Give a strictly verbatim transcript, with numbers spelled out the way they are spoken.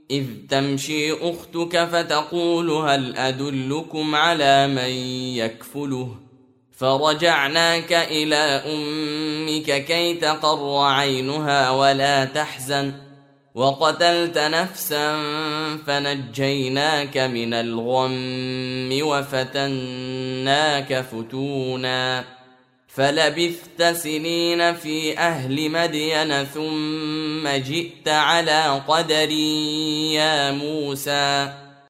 إذ تمشي أختك فتقول هل أدلكم على من يكفله فرجعناك إلى أمك كي تقر عينها ولا تحزن وقتلت نفسا فنجيناك من الغم وفتناك فتونا فلبثت سنين في أهل مدين ثم جئت على قدري يا موسى